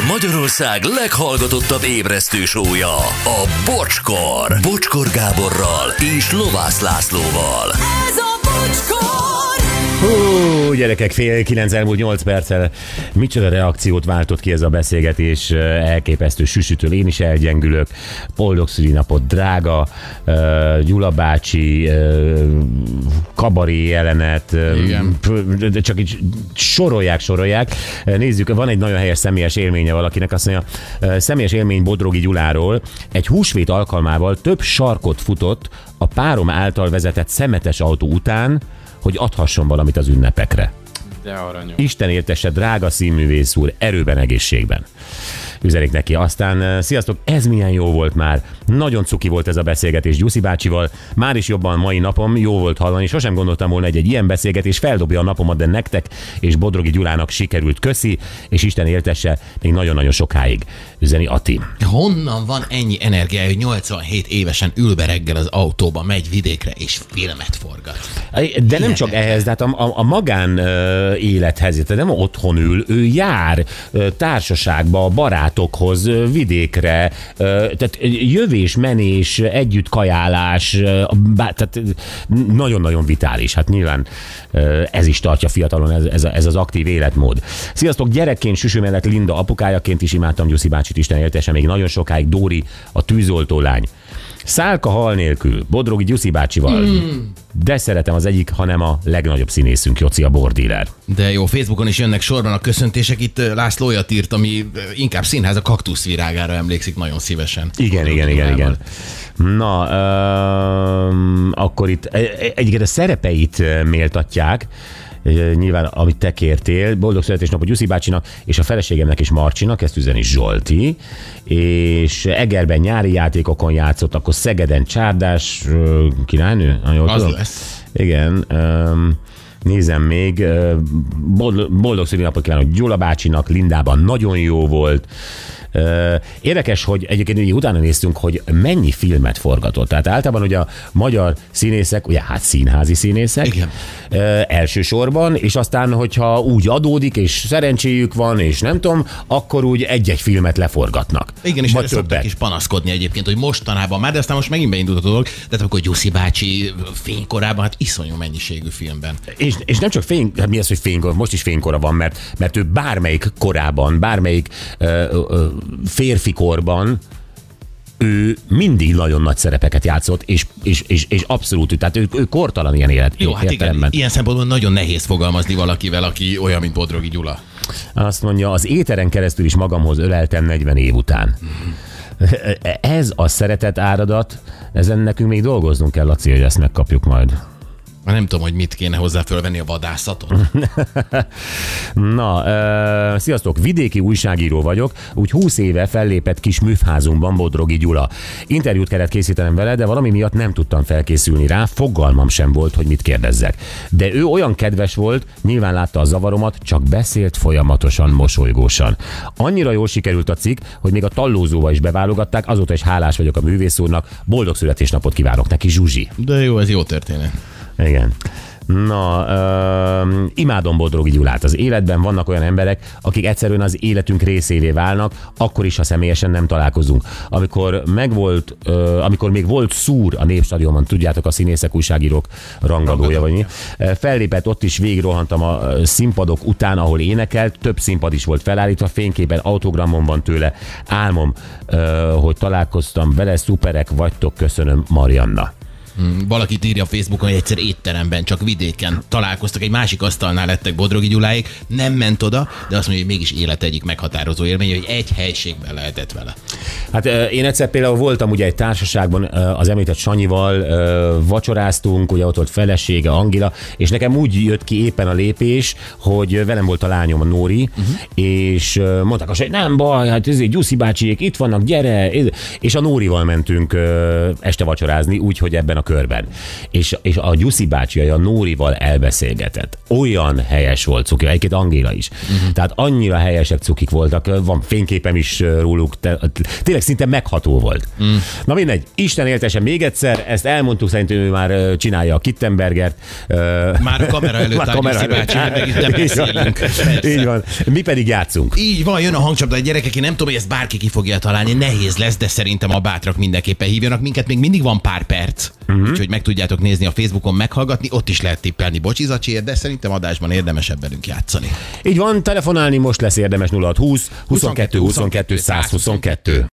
Magyarország leghallgatottabb ébresztő show-ja, a Bocskor. Bocskor Gáborral és Lovász Lászlóval. Ez a Bocskor! Hú, gyerekek, 8:30 elmúlt 8 perccel. Micsoda reakciót váltott ki ez a beszélgetés, elképesztő süsütől én is elgyengülök. Boldog szülinapot, drága, Gyula bácsi, kabaré jelenet, csak így sorolják. Nézzük, van egy nagyon helyes személyes élménye valakinek, azt mondja, személyes élmény Bodrogi Gyuláról, egy húsvét alkalmával több sarkot futott a párom által vezetett szemetes autó után, hogy adhasson valamit az ünnepekre. De aranyos. Isten éltesse, drága színművész úr, erőben, egészségben. Üzenik neki. Aztán, sziasztok, ez milyen jó volt már. Nagyon cuki volt ez a beszélgetés Gyuszi bácsival. Már is jobban mai napom, jó volt hallani. Sosem gondoltam volna, hogy egy ilyen beszélgetés feldobja a napomat, de nektek és Bodrogi Gyulának sikerült. Köszi, és Isten éltesse még nagyon-nagyon sokáig. Üzeni Ati. Honnan van ennyi energia, hogy 87 évesen ül be reggel az autóba, megy vidékre és filmet forgat? De nem csak ehhez, de hát a magán élethez, tehát nem otthon ül, ő jár társaságba, barátokhoz, vidékre, tehát jövés, menés, együtt kajálás, tehát nagyon-nagyon vitális. Hát nyilván ez is tartja fiatalon, ez az aktív életmód. Sziasztok, gyerekként Süső mellett Linda apukájaként is imádtam Gyuszi bácsit, Isten éltesse még nagyon sokáig. Dóri, a tűzoltó lány. Szálka hal nélkül, Bodrogi Gyuszi bácsival, de szeretem az egyik, hanem a legnagyobb színészünk, Joci a bordíler. De jó, Facebookon is jönnek sorban a köszöntések, itt László olyat írt, ami inkább színház, a kaktuszvirágára emlékszik nagyon szívesen. Igen. Na, akkor itt egyiket a szerepeit méltatják, nyilván, amit te kértél. Boldog születésnapot Gyuszi bácsinak, és a feleségemnek is Marcsinak, ezt üzeni Zsolti. És Egerben nyári játékokon játszott, akkor Szegeden Csárdás királynő? Az tudom? Lesz. Igen. Nézem még. Boldog születésnapot kívánok Gyula bácsinak, Lindában nagyon jó volt. Érdekes, hogy egyébként utána néztünk, hogy mennyi filmet forgatott. Tehát általában ugye a magyar színészek, ugye hát színházi színészek, igen, elsősorban, és aztán, hogyha úgy adódik, és szerencséjük van, és nem tudom, akkor úgy egy-egy filmet leforgatnak. Igen, és erre szoktak is panaszkodni egyébként, hogy mostanában már, de aztán most megint beindult a dolog, de akkor Gyuszi bácsi fénykorában, hát iszonyú mennyiségű filmben. És nem csak hát mi az, hogy fénykor, most is fénykora van, mert ő bármelyik korában, bármelyik férfi korban ő mindig nagyon nagy szerepeket játszott, és abszolút, tehát ő kortalan ilyen Jó, hát igen, ilyen szempontból nagyon nehéz fogalmazni valakivel, aki olyan, mint Bodrogi Gyula. Azt mondja, az éteren keresztül is magamhoz öleltem 40 év után. Ez a szeretet áradat, ezen nekünk még dolgoznunk kell, Laci, hogy ezt megkapjuk majd. Nem tudom, hogy mit kéne hozzá fölvenni a vadászatot. Na, sziasztok, vidéki újságíró vagyok, úgy 20 éve fellépett kis műfházunkban Bodrogi Gyula. Interjút kellett készítenem vele, de valami miatt nem tudtam felkészülni rá, fogalmam sem volt, hogy mit kérdezzek. De ő olyan kedves volt, nyilván látta a zavaromat, csak beszélt folyamatosan, mosolygósan. Annyira jól sikerült a cikk, hogy még a Tallózóba is beválogatták, azóta is hálás vagyok a művész úrnak, boldog születésnapot kívánok neki, Zsuzsi. De jó, ez jó történet. Igen. Na, imádom Bodrogi Gyulát. Az életben vannak olyan emberek, akik egyszerűen az életünk részévé válnak, akkor is, ha személyesen nem találkozunk. Amikor még volt Szúr a Népstadionban, tudjátok, a színészek, újságírók rangadója, vagy mi. Fellépett, ott is végigrohantam a színpadok után, ahol énekelt, több színpad is volt felállítva, fényképen, autogramon van tőle. Álmom, hogy találkoztam vele, szuperek vagytok, köszönöm, Marianna. Valakit írja a Facebookon, hogy egyszer étteremben, csak vidéken találkoztak, egy másik asztalnál lettek Bodrogi Gyuláék, nem ment oda, de azt mondja, hogy mégis élet egyik meghatározó élmény, hogy egy helységben lehetett vele. Hát én egyszer például voltam ugye egy társaságban, az említett Sanyival vacsoráztunk, ugye ott volt felesége, Angila, és nekem úgy jött ki éppen a lépés, hogy velem volt a lányom, a Nóri, és mondták, hogy nem baj, hát ezért Gyuszi bácsiék itt vannak, gyere, és a Nórival mentünk este vacsorázni, úgyhogy ebben a körben. És a Gyuszi bácsi a Nórival elbeszélgetett. Olyan helyes volt cuki, egyébként Angéla is. Tehát annyira helyesek cukik voltak, van fényképem is róluk, tényleg szinte megható volt. Na mindegy, Isten éltesen még egyszer, ezt elmondtuk, szerintem ő már csinálja a Kittenbergert. Már a kamera előtt áll Gyuszi bácsi, meg itt nem beszélünk. Így van. Mi pedig játszunk. Így van, jön a hangcsapda, gyerekek, én nem tudom, hogy ezt bárki ki fogja találni, nehéz lesz, de szerintem a bátrak mindenképpen hívjanak minket, még mindig van pár perc, úgyhogy meg tudjátok nézni a Facebookon, meghallgatni, ott is lehet tippelni bocsizacsiért, de szerintem adásban érdemesebb velünk játszani. Így van, telefonálni most lesz érdemes 0620 22 22 122.